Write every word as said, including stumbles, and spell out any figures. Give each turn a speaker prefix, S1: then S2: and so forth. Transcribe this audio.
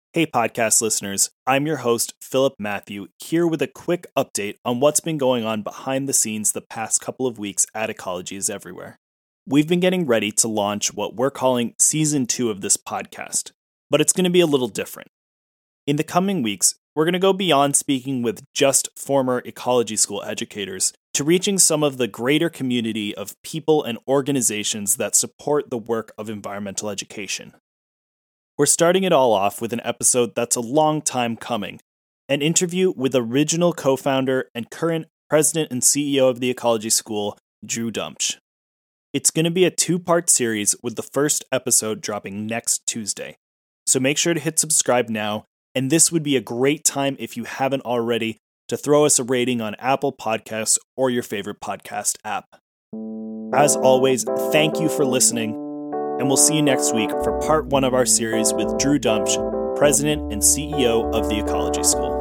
S1: Hey podcast listeners, I'm your host, Philip Matthew, here with a quick update on what's been going on behind the scenes the past couple of weeks at Ecologies Everywhere. We've been getting ready to launch what we're calling Season two of this podcast, but it's going to be a little different. In the coming weeks, we're going to go beyond speaking with just former ecology school educators to reaching some of the greater community of people and organizations that support the work of environmental education. We're starting it all off with an episode that's a long time coming, an interview with original co-founder and current president and C E O of the Ecology School, Drew Dumpsch. It's going to be a two-part series with the first episode dropping next Tuesday, so make sure to hit subscribe now, and this would be a great time if you haven't already to throw us a rating on Apple Podcasts or your favorite podcast app. As always, thank you for listening, and we'll see you next week for part one of our series with Drew Dumpsch, President and C E O of the Ecology School.